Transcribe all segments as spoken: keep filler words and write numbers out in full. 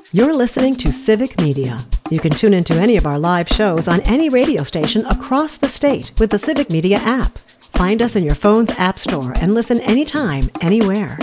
You're listening to Civic Media. You can tune into any of our live shows on any radio station across the state with the Civic Media app. Find us in your phone's app store and listen anytime, anywhere.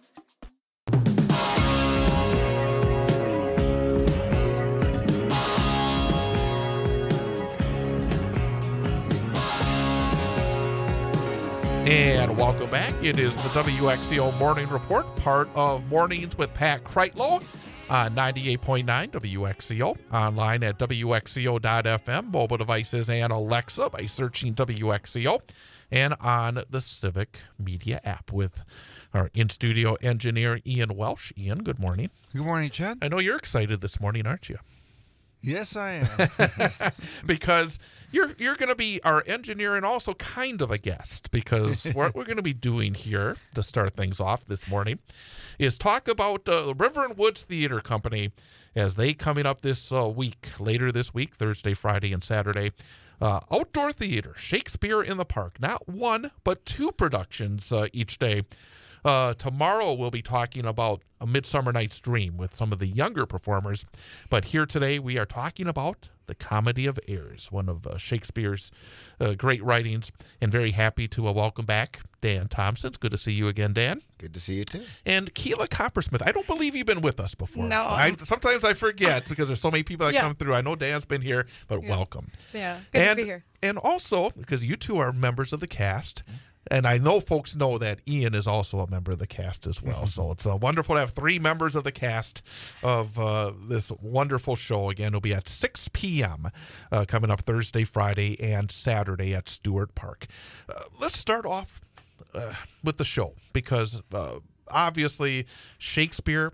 And welcome back. It is the W X C O Morning Report, part of Mornings with Pat Kreitlow on ninety-eight point nine W X C O, online at W X C O dot F M, mobile devices and Alexa by searching W X C O, and on the Civic Media app with our in-studio engineer, Ian Welsh. Ian, good morning. Good morning, Chad. I know you're excited this morning, aren't you? Yes, I am. Because you're you're going to be our engineer and also kind of a guest, because what we're going to be doing here to start things off this morning is talk about uh, the River and Woods Theater Company as they coming up this uh, week, later this week, Thursday, Friday, and Saturday. Uh, outdoor theater, Shakespeare in the Park. Not one, but two productions uh, each day. Uh, tomorrow we'll be talking about A Midsummer Night's Dream with some of the younger performers. But here today we are talking about The Comedy of Errors, one of uh, Shakespeare's uh, great writings. And very happy to uh, welcome back Dan Thompson. It's good to see you again, Dan. Good to see you too. And Keela Coppersmith. I don't believe you've been with us before. No. I, sometimes I forget because there's so many people that Yeah. come through. I know Dan's been here, but Yeah. welcome. Yeah, good and, to be here. And also, because you two are members of the cast, and I know folks know that Ian is also a member of the cast as well. So it's uh, wonderful to have three members of the cast of uh, this wonderful show. Again, it'll be at six p.m. Uh, coming up Thursday, Friday, and Saturday at Stewart Park. Uh, let's start off uh, with the show because uh, obviously Shakespeare,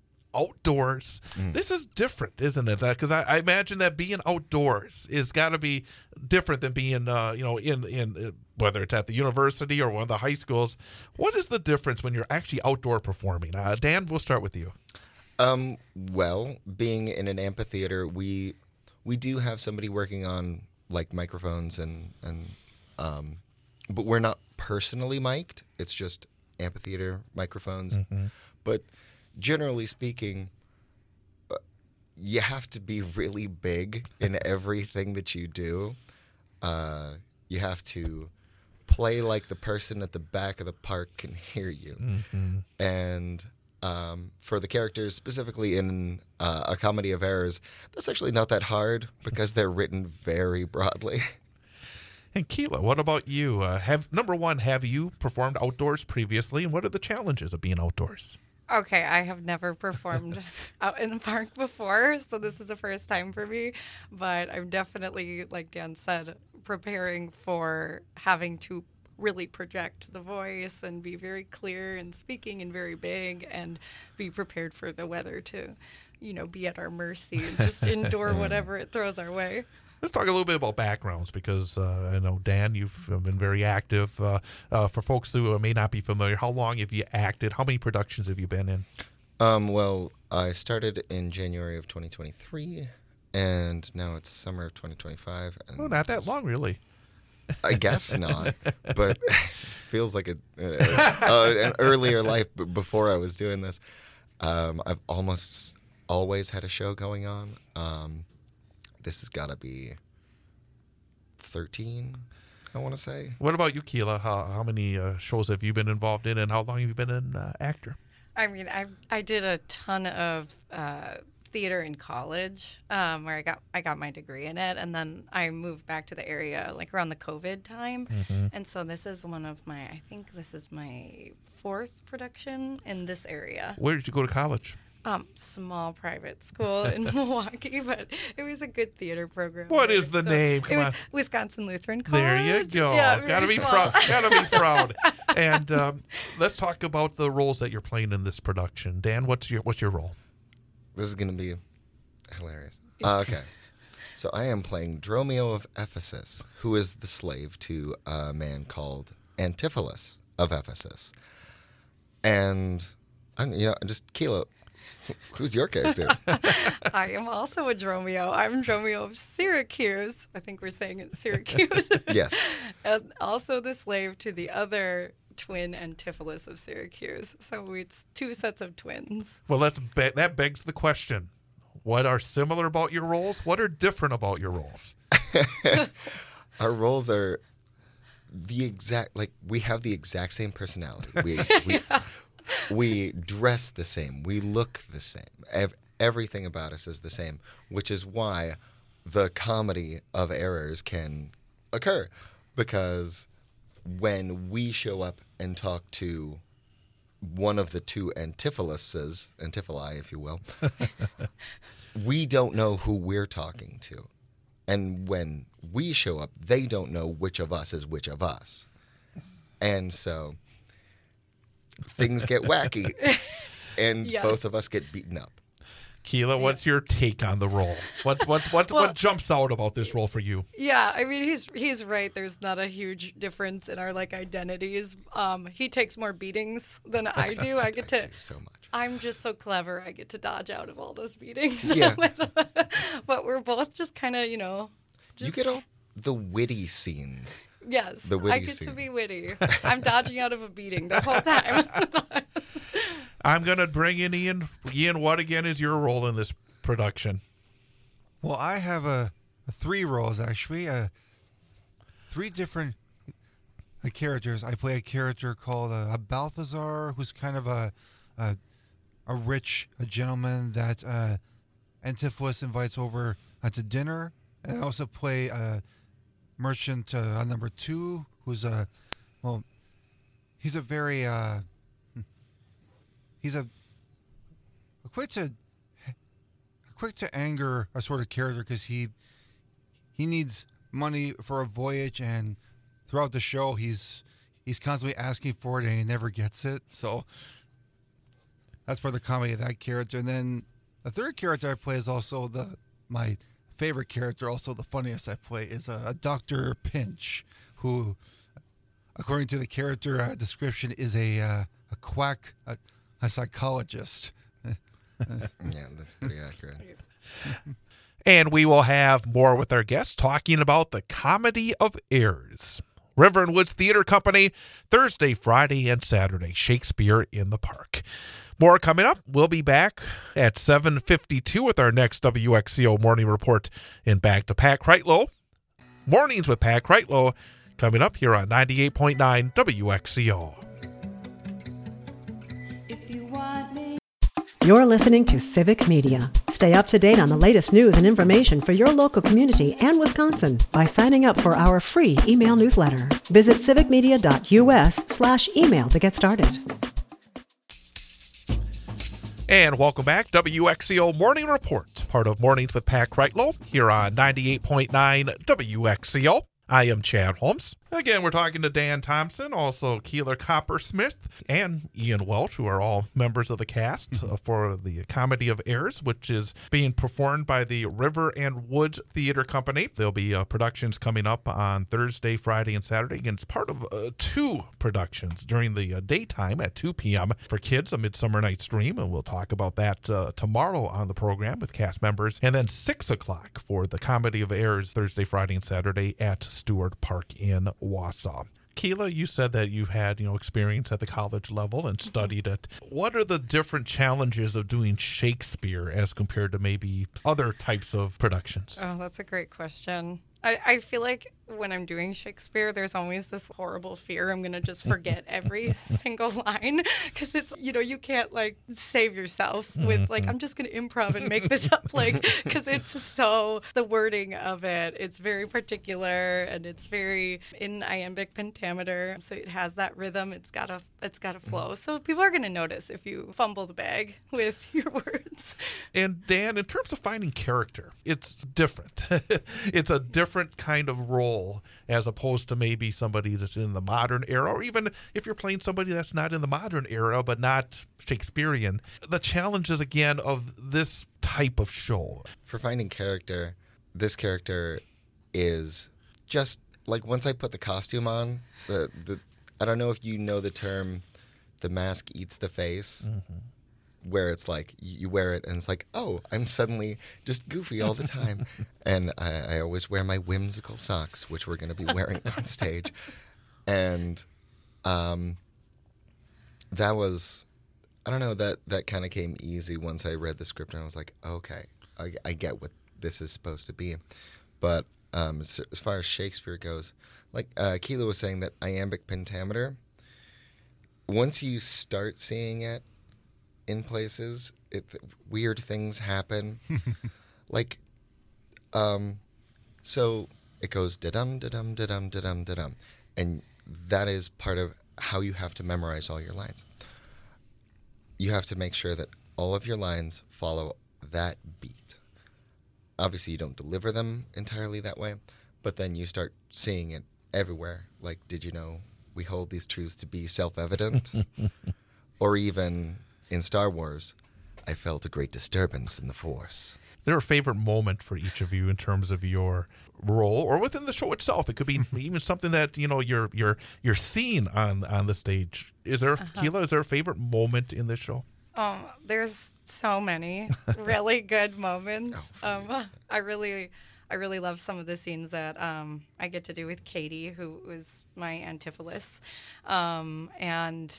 outdoors. Mm. This is different, isn't it? Because uh, I, I imagine that being outdoors is got to be different than being, uh, you know, in in uh, whether it's at the university or one of the high schools. What is the difference when you're actually outdoor performing? Uh, Dan, we'll start with you. Um, well, being in an amphitheater, we we do have somebody working on like microphones and and um, but we're not personally mic'd. It's just amphitheater microphones, mm-hmm. but. Generally speaking, uh, you have to be really big in everything that you do. Uh, you have to play like the person at the back of the park can hear you. Mm-hmm. And um, for the characters, specifically in uh, A Comedy of Errors, that's actually not that hard because they're written very broadly. And Keela, what about you? Uh, have number one, have you performed outdoors previously, and what are the challenges of being outdoors? Okay, I have never performed out in the park before, so this is the first time for me. But I'm definitely, like Dan said, preparing for having to really project the voice and be very clear and speaking and very big and be prepared for the weather to, you know, be at our mercy and just endure whatever it throws our way. Let's talk a little bit about backgrounds because uh, I know, Dan, you've been very active. Uh, uh, for folks who may not be familiar, how long have you acted? How many productions have you been in? Um, well, I started in January of twenty twenty-three, and now it's summer of twenty twenty-five. And oh, not that long, really. I guess not, but feels like a, uh, uh, an earlier life b- before I was doing this. Um, I've almost always had a show going on. Um, This has got to be thirteen, I want to say. What about you, Keela? How, how many uh, shows have you been involved in, and how long have you been an uh, actor? I mean, I I did a ton of uh, theater in college, um, where I got I got my degree in it, and then I moved back to the area like around the COVID time, mm-hmm. and so this is one of my I think this is my fourth production in this area. Where did you go to college? Um, small private school in Milwaukee, but it was a good theater program. What there. is the so name? Come it was on. Wisconsin Lutheran College. There you go. Yeah, gotta be small. proud. Gotta be proud. And um, let's talk about the roles that you're playing in this production. Dan, what's your what's your role? This is gonna be hilarious. Uh, okay, so I am playing Dromio of Ephesus, who is the slave to a man called Antipholus of Ephesus, and I'm you know just Keela. Who's your character? I am also a Dromio. I'm Dromio of Syracuse. I think we're saying it Syracuse. Yes. And also the slave to the other twin Antipholus of Syracuse. So it's two sets of twins. Well, that's be- that begs the question. What are similar about your roles? What are different about your roles? Our roles are the exact, like, we have the exact same personality. We, we, Yeah. we dress the same. We look the same. Ev- everything about us is the same, which is why the comedy of errors can occur. Because when we show up and talk to one of the two Antipholuses, Antipholi, if you will, we don't know who we're talking to. And when we show up, they don't know which of us is which of us. And so things get wacky, and Yes. both of us get beaten up. Keela, what's your take on the role? What what what Well- what jumps out about this role for you? Yeah, I mean he's he's right. There's not a huge difference in our like identities. Um, he takes more beatings than I do. I get I to. do so much. I'm just so clever. I get to dodge out of all those beatings. Yeah. But we're both just kind of, you know. You Just, get all the witty scenes. Yes. the I witty get to scene. be witty. I'm dodging out of a beating the whole time. I'm gonna bring in Ian. Ian, what again is your role in this production? Well, I have a, a three roles actually. Uh, three different uh, characters. I play a character called uh, a Balthazar, who's kind of a a, a rich a gentleman that uh, Antipholus invites over uh, to dinner. And I also play a merchant uh, number two, who's a well, he's a very uh, he's a, a quick to quick to anger a sort of character because he he needs money for a voyage, and throughout the show he's he's constantly asking for it and he never gets it. So that's part of the comedy of that character. And then the third character I play is also the my favorite character, also the funniest I play, is a, a Doctor Pinch, who, according to the character uh, description, is a uh, a quack, a, a psychologist. Yeah, that's pretty accurate. And we will have more with our guests talking about the Comedy of Errors. River and Woods Theater Company, Thursday, Friday, and Saturday. Shakespeare in the Park. More coming up. We'll be back at seven fifty-two with our next W X C O Morning Report and back to Pat Kreitlow. Mornings with Pat Kreitlow coming up here on ninety-eight point nine W X C O. If you want me. You're listening to Civic Media. Stay up to date on the latest news and information for your local community and Wisconsin by signing up for our free email newsletter. Visit civicmedia.us slash email to get started. And welcome back, W X C O Morning Report, part of Mornings with Pat Kreitlow here on ninety-eight point nine W X C O. I am Chad Holmes. Again, we're talking to Dan Thompson, also Keeler Coppersmith, and Ian Welch, who are all members of the cast Mm-hmm. uh, for the Comedy of Errors, which is being performed by the River and Woods Theater Company. There'll be uh, productions coming up on Thursday, Friday, and Saturday. And it's part of uh, two productions during the uh, daytime at two p.m. for kids, A Midsummer Night's Dream, and we'll talk about that uh, tomorrow on the program with cast members. And then six o'clock for the Comedy of Errors, Thursday, Friday, and Saturday at Stewart Park in Wausau. Keela, you said that you've had, you know, experience at the college level and studied it. What are the different challenges of doing Shakespeare as compared to maybe other types of productions? Oh, that's a great question. I, I feel like when I'm doing Shakespeare, there's always this horrible fear I'm going to just forget every single line because it's, you know, you can't like save yourself with like, I'm just going to improv and make this up, like, because it's so, the wording of it, it's very particular and it's very in iambic pentameter. So it has that rhythm. It's got a, it's got a flow. So people are going to notice if you fumble the bag with your words. And Dan, in terms of finding character, it's different. It's a different kind of role as opposed to maybe somebody that's in the modern era, or even if you're playing somebody that's not in the modern era but not Shakespearean. The challenges, again, of this type of show. For finding character, this character is just like once I put the costume on, the the I don't know if you know the term, the mask eats the face. Mm-hmm. Where it's like you wear it and it's like, oh, I'm suddenly just goofy all the time. And I, I always wear my whimsical socks, which we're going to be wearing on stage. And um, that was, I don't know, that, that kind of came easy once I read the script and I was like, okay, I, I get what this is supposed to be. But um, as, as far as Shakespeare goes, like uh, Keela was saying, that iambic pentameter, once you start seeing it in places, it, weird things happen. Like, um, so it goes da-dum, da-dum, da-dum, da-dum, da-dum. And that is part of how you have to memorize all your lines. You have to make sure that all of your lines follow that beat. Obviously, you don't deliver them entirely that way, but then you start seeing it everywhere. Like, did you know we hold these truths to be self-evident? Or even in Star Wars, I felt a great disturbance in the Force. Is there a favorite moment for each of you in terms of your role, or within the show itself? It could be even something that, you know, you're you're you're seeing on on the stage. Is there, uh-huh. Keela, is there a favorite moment in this show? Um, there's so many really good moments. Oh, um, I really, I really love some of the scenes that um, I get to do with Katie, who was my Antipholus, um, and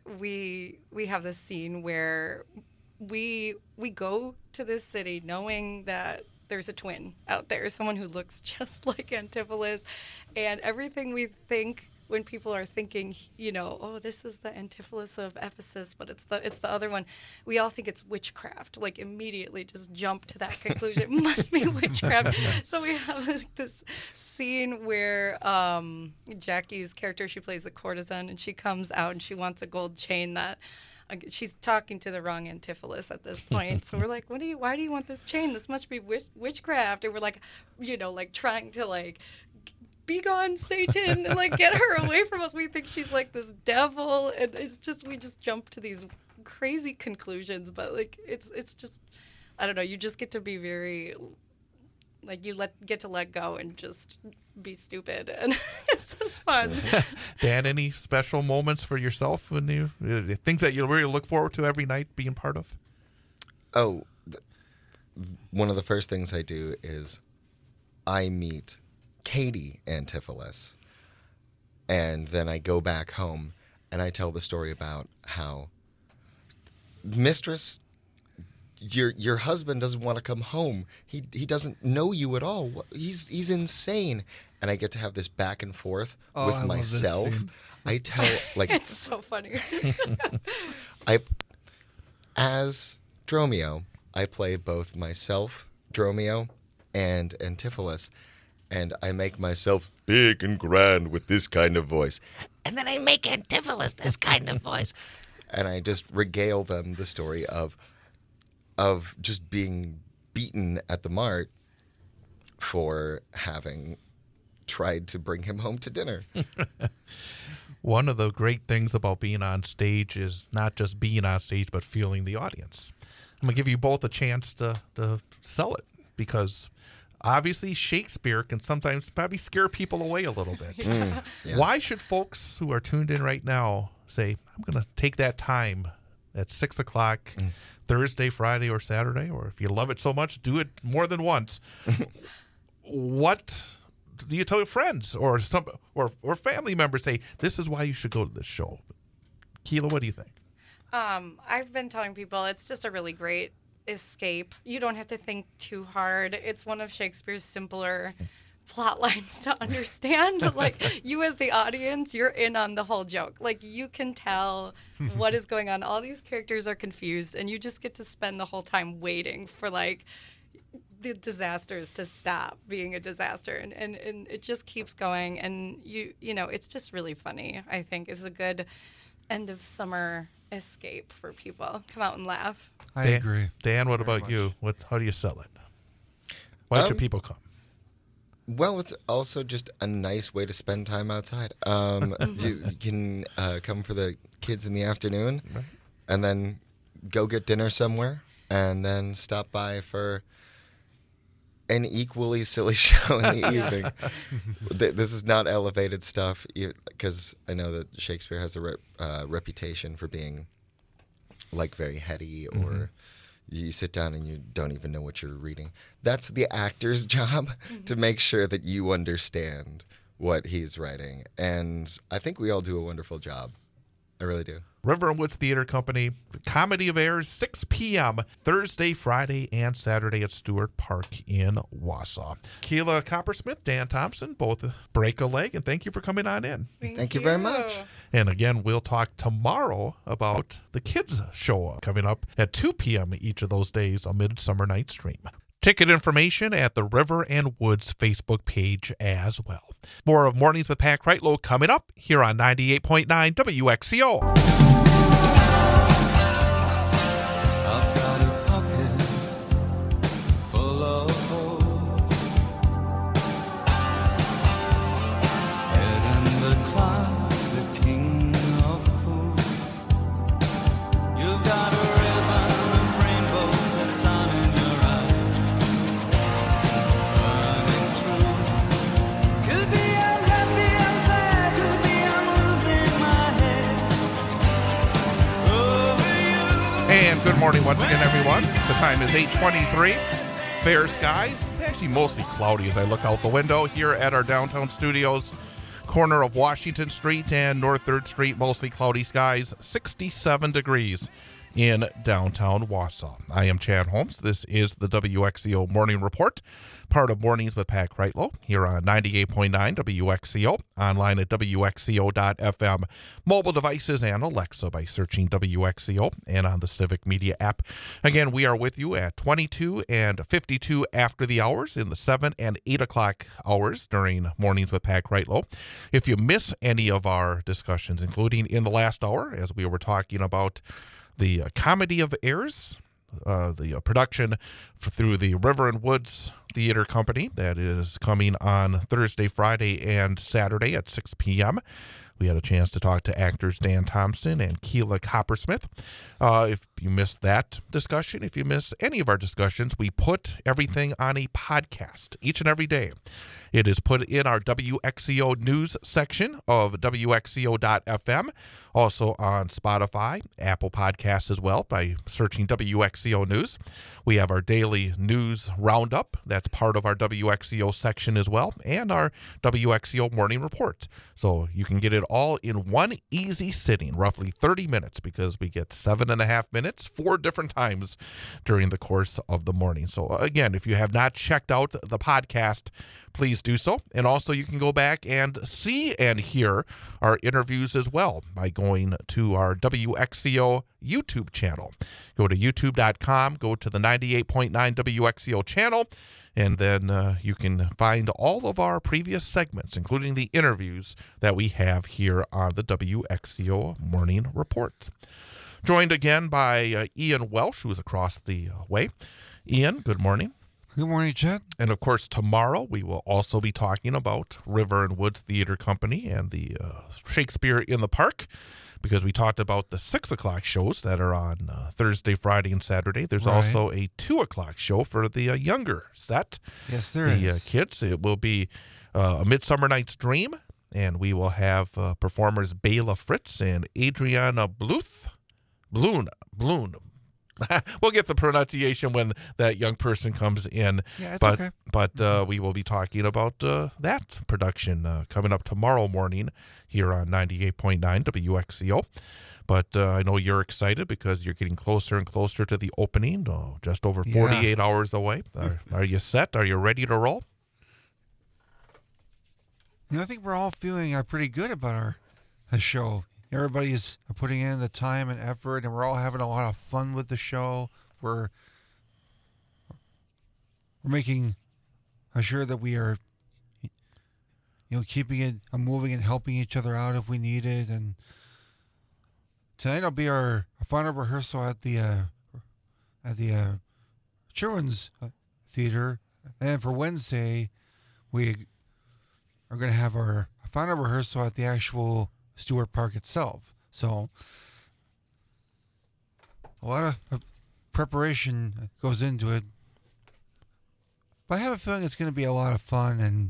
we we have this scene where we we go to this city knowing that there's a twin out there, someone who looks just like Antipholus, and everything we think when people are thinking, you know, oh, this is the Antipholus of Ephesus, but it's the it's the other one, we all think it's witchcraft. Like, immediately just jump to that conclusion. It must be witchcraft. So we have this, this scene where um, Jackie's character, she plays the courtesan, and she comes out and she wants a gold chain that uh, she's talking to the wrong Antipholus at this point. So we're like, what do you? Why do you want this chain? This must be witch- witchcraft. And we're like, you know, like trying to like. Be gone, Satan, and like get her away from us. We think she's like this devil, and it's just we just jump to these crazy conclusions. But like it's it's just I don't know. You just get to be very like you let get to let go and just be stupid, and it's just fun. Dan, any special moments for yourself when you uh, things that you really look forward to every night being part of? Oh, th- one of the first things I do is I meet Katie Antipholus, and then I go back home and I tell the story about how, Mistress, your your husband doesn't want to come home. He he doesn't know you at all. He's he's insane. And I get to have this back and forth Oh, with I love this myself. scene. I tell like It's so funny. I as Dromio, I play both myself, Dromio, and Antipholus. And I make myself big and grand with this kind of voice. And then I make Antipholus this kind of voice. And I just regale them the story of of just being beaten at the mart for having tried to bring him home to dinner. One of the great things about being on stage is not just being on stage, but feeling the audience. I'm going to give you both a chance to, to sell it, because obviously, Shakespeare can sometimes probably scare people away a little bit. Mm, yeah. Why should folks who are tuned in right now say, I'm going to take that time at six o'clock mm. Thursday, Friday, or Saturday, or if you love it so much, do it more than once. What do you tell your friends or some or, or family members, say, this is why you should go to this show? Keela, what do you think? Um, I've been telling people it's just a really great escape. You don't have to think too hard. It's one of Shakespeare's simpler plot lines to understand. Like, you as the audience, you're in on the whole joke. Like, you can tell what is going on. All these characters are confused, and you just get to spend the whole time waiting for like the disasters to stop being a disaster, and, and, and it just keeps going. And you you know, it's just really funny. I think it's a good end of summer escape for people. Come out and laugh. I Dan, agree. Dan, what Very about much. you? What? How do you sell it? Why Um, should people come? Well, it's also just a nice way to spend time outside. Um, you, you can uh, come for the kids in the afternoon, Right. and then go get dinner somewhere, and then stop by for an equally silly show in the evening. Th- This is not elevated stuff, because I know that Shakespeare has a re- uh, reputation for being like very heady, or Mm-hmm. you sit down and you don't even know what you're reading. That's the actor's job, to make sure that you understand what he's writing. And I think we all do a wonderful job. I really do. River and Woods Theater Company, the Comedy of Errors, six p.m. Thursday, Friday, and Saturday at Stewart Park in Wausau. Keela Coppersmith, Dan Thompson, both break a leg, and thank you for coming on in. Thank, Thank you very much. And again, we'll talk tomorrow about the kids' show coming up at two p.m. each of those days on Midsummer Night's Dream. Ticket information at the River and Woods Facebook page as well. More of Mornings with Pat Kreitlow coming up here on ninety-eight point nine W X C O. I've got a pocket full of holes, head in the clouds, the king of fools. You've got a ribbon of rainbows, the sun in your eyes, burning through. Could be I'm happy, I'm sad, could be I'm losing my head over you. And good morning once again, everyone. The time is eight twenty-three. Fair skies, actually mostly cloudy as I look out the window here at our downtown studios. Corner of Washington Street and North third Street, mostly cloudy skies, sixty-seven degrees in downtown Wausau. I am Chad Holmes. This is the W X C O Morning Report, part of Mornings with Pat Kreitlow, here on ninety-eight point nine W X C O, online at W X C O dot F M, mobile devices and Alexa by searching W X C O, and on the Civic Media app. Again, we are with you at twenty-two and fifty-two after the hours in the seven and eight o'clock hours during Mornings with Pat Kreitlow. If you miss any of our discussions, including in the last hour, as we were talking about the uh, Comedy of Errors, uh, the uh, production for, through the River and Woods Theater Company that is coming on Thursday, Friday, and Saturday at six p.m. We had a chance to talk to actors Dan Thompson and Keela Coppersmith. Uh, if you missed that discussion, if you miss any of our discussions, we put everything on a podcast each and every day. It is put in our W X C O news section of W X C O dot F M, also on Spotify, Apple Podcasts as well by searching W X C O News. We have our daily news roundup. That's part of our W X C O section as well, and our W X C O Morning Report. So you can get it all in one easy sitting, roughly thirty minutes, because we get seven and a half minutes, four different times during the course of the morning. So again, if you have not checked out the podcast, please do so. And also you can go back and see and hear our interviews as well by going to our W X C O YouTube channel. Go to youtube dot com, go to the ninety-eight point nine W X C O channel, and then uh, you can find all of our previous segments, including the interviews that we have here on the W X C O Morning Report. Joined again by uh, Ian Welsh, who is across the uh, way. Ian, good morning. Good morning, Chad. And of course, tomorrow we will also be talking about River and Woods Theater Company and the uh, Shakespeare in the Park, because we talked about the six o'clock shows that are on uh, Thursday, Friday, and Saturday. There's Right. also a two o'clock show for the uh, younger set, Yes, there the is. uh, kids. It will be uh, A Midsummer Night's Dream, and we will have uh, performers Bela Fritz and Adriana Bluth. Bloon. Bloon. We'll get the pronunciation when that young person comes in. Yeah, it's but, okay. But uh, we will be talking about uh, that production uh, coming up tomorrow morning here on ninety-eight point nine W X C O. But uh, I know you're excited because you're getting closer and closer to the opening, oh, just over Yeah. forty-eight hours away. Are, are you set? Are you ready to roll? You know, I think we're all feeling uh, pretty good about our, our show. Everybody's putting in the time and effort, and we're all having a lot of fun with the show. We're we're making sure that we are, you know, keeping it uh, moving and helping each other out if we need it. And tonight will be our final rehearsal at the uh, at the uh, children's uh, theater, and then for Wednesday we are going to have our final rehearsal at the actual Stewart Park itself. So a lot of uh, preparation goes into it. But I have a feeling it's going to be a lot of fun, and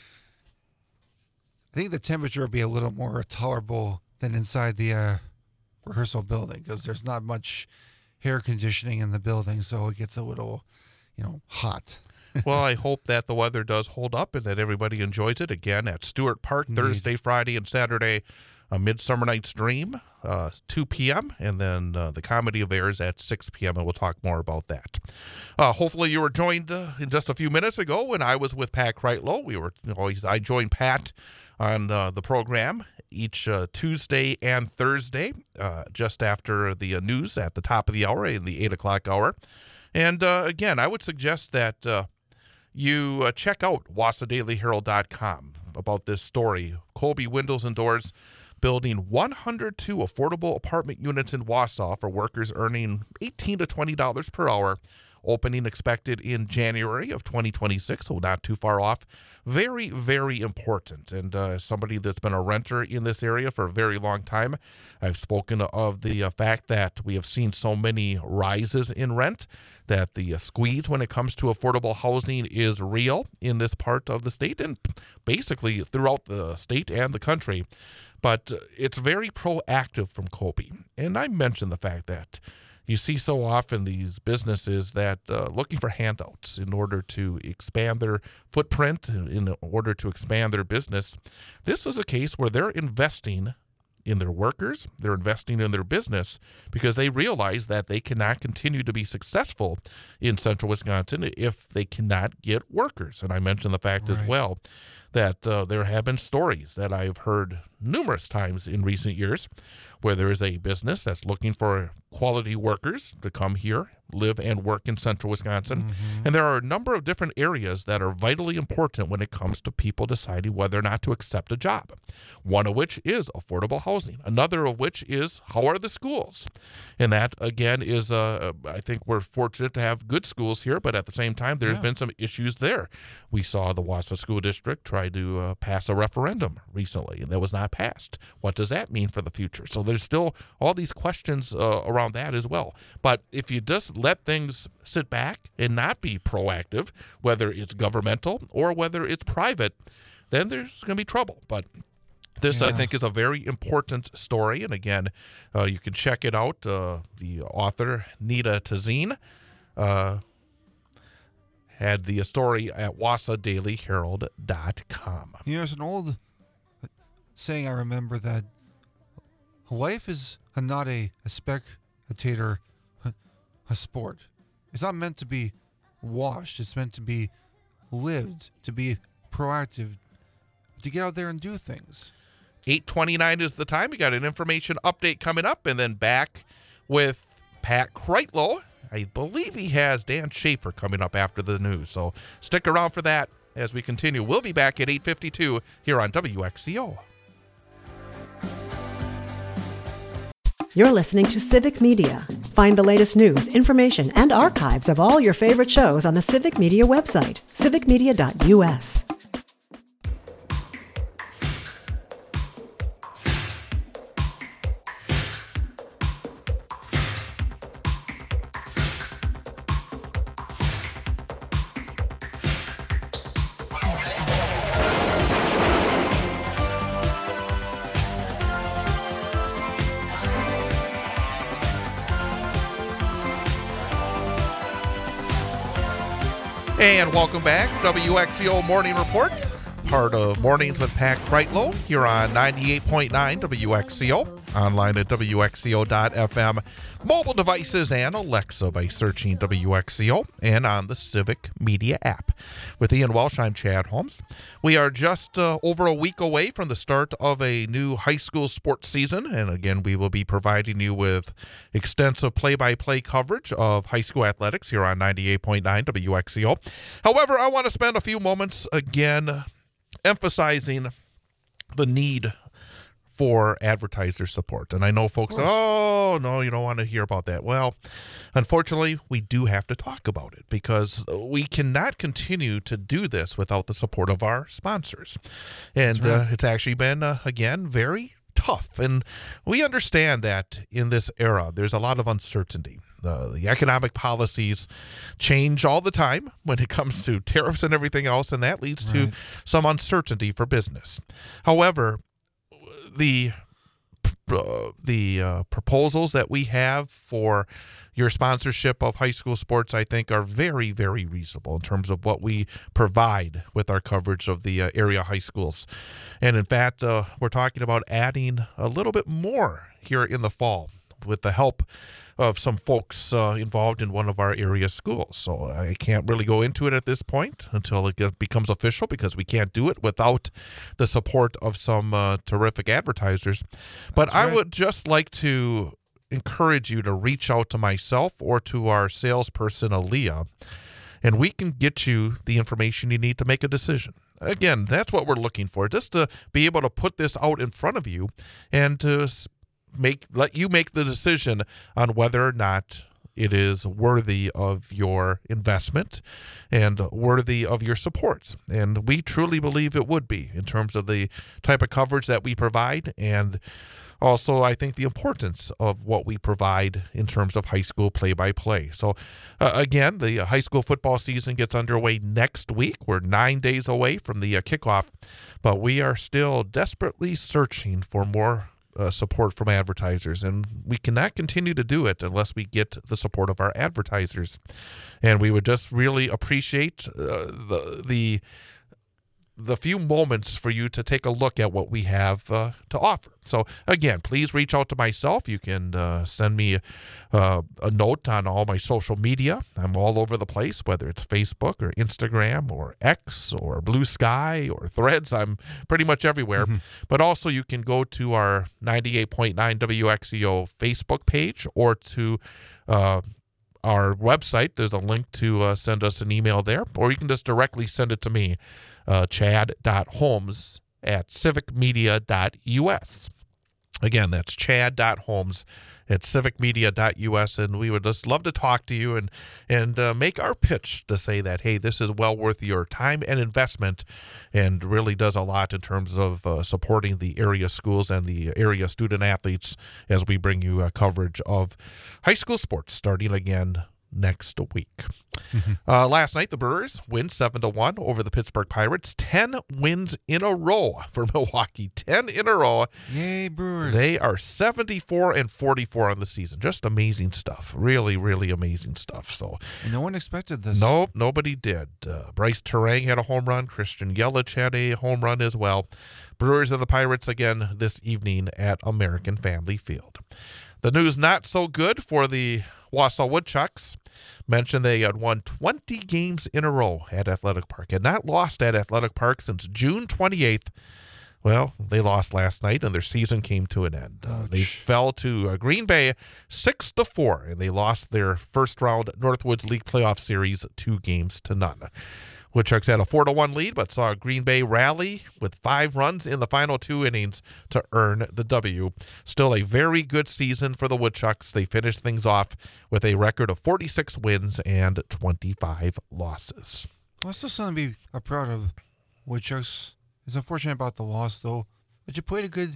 I think the temperature will be a little more tolerable than inside the uh, rehearsal building, because there's not much air conditioning in the building, so it gets a little, you know, hot. Well, I hope that the weather does hold up and that everybody enjoys it again at Stewart Park Indeed. Thursday, Friday, and Saturday A Midsummer Night's Dream, uh, two p.m., and then uh, the Comedy of Errors at six p.m., and we'll talk more about that. Uh, hopefully you were joined uh, in just a few minutes ago when I was with Pat Kreitlow. We were, you know, I joined Pat on uh, the program each uh, Tuesday and Thursday, uh, just after the uh, news at the top of the hour, in the eight o'clock hour. And uh, again, I would suggest that uh, you uh, check out Wausau Daily Herald dot com about this story. Colby Windows and Doors building one hundred two affordable apartment units in Wausau for workers earning eighteen to twenty dollars per hour. Opening expected in January of twenty twenty-six, so not too far off. Very, very important. And uh, somebody that's been a renter in this area for a very long time, I've spoken of the uh, fact that we have seen so many rises in rent, that the uh, squeeze when it comes to affordable housing is real in this part of the state and basically throughout the state and the country. But it's very proactive from Colby. And I mentioned the fact that you see so often these businesses that uh, looking for handouts in order to expand their footprint, in order to expand their business. This was a case where they're investing in their workers, they're investing in their business because they realize that they cannot continue to be successful in central Wisconsin if they cannot get workers. And I mentioned the fact Right. as well that uh, there have been stories that I've heard numerous times in recent years where there is a business that's looking for quality workers to come here, live and work in central Wisconsin. Mm-hmm. And there are a number of different areas that are vitally important when it comes to people deciding whether or not to accept a job. One of which is affordable housing. Another of which is, how are the schools? And that, again, is, uh, I think we're fortunate to have good schools here, but at the same time, there's Yeah. been some issues there. We saw the Wausau School District try to uh, pass a referendum recently, and that was not passed. What does that mean for the future? So there's still all these questions uh, around that as well. But if you just let things sit back and not be proactive, whether it's governmental or whether it's private, then there's going to be trouble. But this, I Yeah. think, is a very important story. And again, uh, you can check it out. Uh, the author, Nita Tazine, uh, had the story at Wausau Daily Herald dot com. You know, there's an old saying I remember that life is not a, a spectator, a, a sport. It's not meant to be watched. It's meant to be lived, to be proactive, to get out there and do things. eight twenty-nine is the time. We got an information update coming up, and then back with Pat Kreitlow. I believe he has Dan Schaefer coming up after the news. So stick around for that as we continue. We'll be back at eight fifty-two here on W X C O. You're listening to Civic Media. Find the latest news, information, and archives of all your favorite shows on the Civic Media website, civic media dot u s. And welcome back, W X C O Morning Report, part of Mornings with Pat Kreitlow here on ninety-eight point nine W X C O, online at W X C O dot F M, mobile devices and Alexa by searching W X C O, and on the Civic Media app. With Ian Welsh, I'm Chad Holmes. We are just uh, over a week away from the start of a new high school sports season, and again, we will be providing you with extensive play-by-play coverage of high school athletics here on ninety-eight point nine W X C O. However, I want to spend a few moments again emphasizing the need for advertiser support. And I know folks, oh, no, you don't want to hear about that. Well, unfortunately, we do have to talk about it because we cannot continue to do this without the support of our sponsors. And That's right. uh, it's actually been, uh, again, very tough. And we understand that in this era, there's a lot of uncertainty. Uh, the economic policies change all the time when it comes to tariffs and everything else, and that leads to Right. some uncertainty for business. However, the uh, the uh, proposals that we have for your sponsorship of high school sports, I think, are very, very reasonable in terms of what we provide with our coverage of the uh, area high schools. And in fact, uh, we're talking about adding a little bit more here in the fall with the help of some folks uh, involved in one of our area schools. So I can't really go into it at this point until it get, becomes official, because we can't do it without the support of some uh, terrific advertisers. But That's I right. would just like to encourage you to reach out to myself or to our salesperson, Aaliyah, and we can get you the information you need to make a decision. Again, that's what we're looking for, just to be able to put this out in front of you and to make let you make the decision on whether or not it is worthy of your investment and worthy of your supports. And we truly believe it would be, in terms of the type of coverage that we provide, and also I think the importance of what we provide in terms of high school play-by-play. So uh, again, the high school football season gets underway next week. We're nine days away from the uh, kickoff, but we are still desperately searching for more Uh, support from advertisers, and we cannot continue to do it unless we get the support of our advertisers. And we would just really appreciate uh, the the the few moments for you to take a look at what we have uh, to offer. So again, please reach out to myself. You can uh, send me uh, a note on all my social media. I'm all over the place, whether it's Facebook or Instagram or X or Blue Sky or Threads. I'm pretty much everywhere. Mm-hmm. But also you can go to our ninety-eight point nine W X E O Facebook page, or to uh, our website. There's a link to uh, send us an email there, or you can just directly send it to me. Uh, chad dot holmes at civic media dot U S. Again, that's chad dot holmes at civic media dot U S, and we would just love to talk to you and and uh, make our pitch to say that, hey, this is well worth your time and investment, and really does a lot in terms of uh, supporting the area schools and the area student athletes as we bring you uh, coverage of high school sports starting again next week. Mm-hmm. Uh, last night, the Brewers win seven to one over the Pittsburgh Pirates. Ten wins in a row for Milwaukee. Ten in a row. Yay, Brewers. They are seventy-four and forty-four on the season. Just amazing stuff. Really, really amazing stuff. So and no one expected this. Nope, nobody did. Uh, Bryce Terang had a home run. Christian Yelich had a home run as well. Brewers and the Pirates again this evening at American Family Field. The news not so good for the Wausau Woodchucks. Mentioned they had won twenty games in a row at Athletic Park. Had not lost at Athletic Park since June twenty-eighth. Well, they lost last night, and their season came to an end. Uh, they fell to uh, Green Bay six to four, and they lost their first-round Northwoods League playoff series two games to none. Woodchucks had a four to one lead, but saw Green Bay rally with five runs in the final two innings to earn the W. Still a very good season for the Woodchucks. They finished things off with a record of forty-six wins and twenty-five losses. Well, still something to be uh, proud of. Woodchucks. It's unfortunate about the loss, though, but you played a good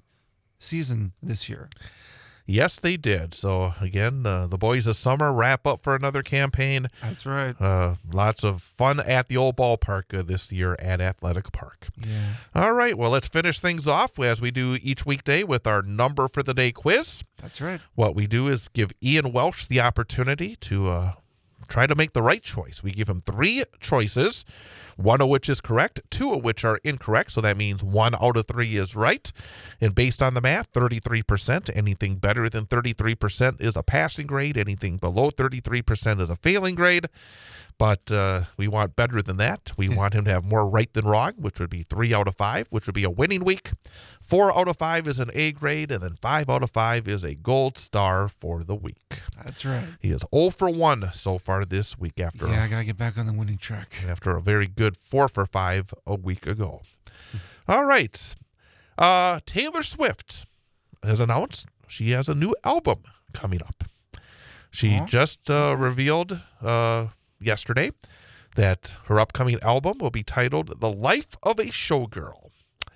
season this year. Yes, they did. So, again, uh, the boys of summer wrap up for another campaign. That's right. Uh, lots of fun at the old ballpark uh, this year at Athletic Park. Yeah. All right, well, let's finish things off as we do each weekday with our number for the day quiz. That's right. What we do is give Ian Welsh the opportunity to uh, try to make the right choice. We give him three choices, one of which is correct, two of which are incorrect, so that means one out of three is right. And based on the math, thirty-three percent, anything better than thirty-three percent is a passing grade, anything below thirty-three percent is a failing grade. But uh, we want better than that. We want him to have more right than wrong, which would be three out of five, which would be a winning week. Four out of five is an A grade, and then five out of five is a gold star for the week. That's right. He is zero for one so far this week after, Yeah, I got to get back on the winning track. after a very good four for five a week ago. All right. Uh, Taylor Swift has announced she has a new album coming up. She Huh? just uh, revealed uh, yesterday that her upcoming album will be titled The Life of a Showgirl.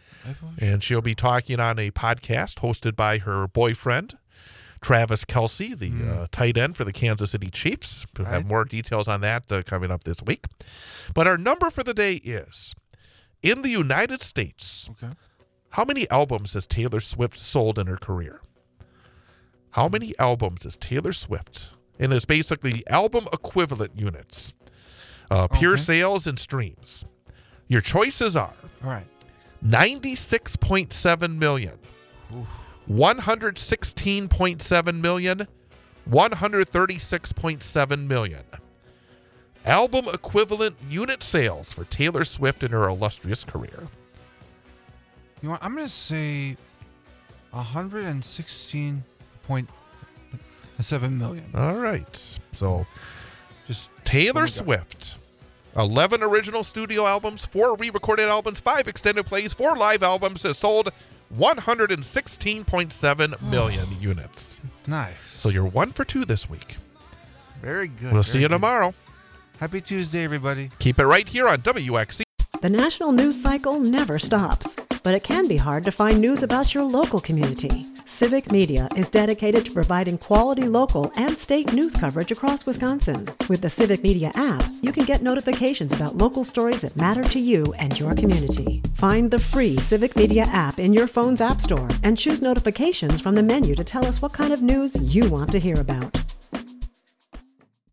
And she'll be talking on a podcast hosted by her boyfriend, Travis Kelce, the Mm. uh, tight end for the Kansas City Chiefs. We'll have Right. more details on that uh, coming up this week. But our number for the day is, in the United States, Okay. How many albums has Taylor Swift sold in her career? How many albums is Taylor Swift? And it's basically album equivalent units. Uh, pure Okay. sales and streams. Your choices are All right. ninety-six point seven million, one hundred sixteen point seven million, one hundred thirty-six point seven million. Album equivalent unit sales for Taylor Swift in her illustrious career. You know what? I'm going to say one hundred sixteen point seven million. All right. So Just Taylor Oh my God. Swift, eleven original studio albums, four re-recorded albums, five extended plays, four live albums, has sold one hundred sixteen point seven million units. nice. So you're one for two this week. Very good. We'll very see you good. tomorrow. Happy Tuesday, everybody. Keep it right here on W X C. The national news cycle never stops, but it can be hard to find news about your local community. Civic Media is dedicated to providing quality local and state news coverage across Wisconsin. With the Civic Media app, you can get notifications about local stories that matter to you and your community. Find the free Civic Media app in your phone's app store and choose notifications from the menu to tell us what kind of news you want to hear about.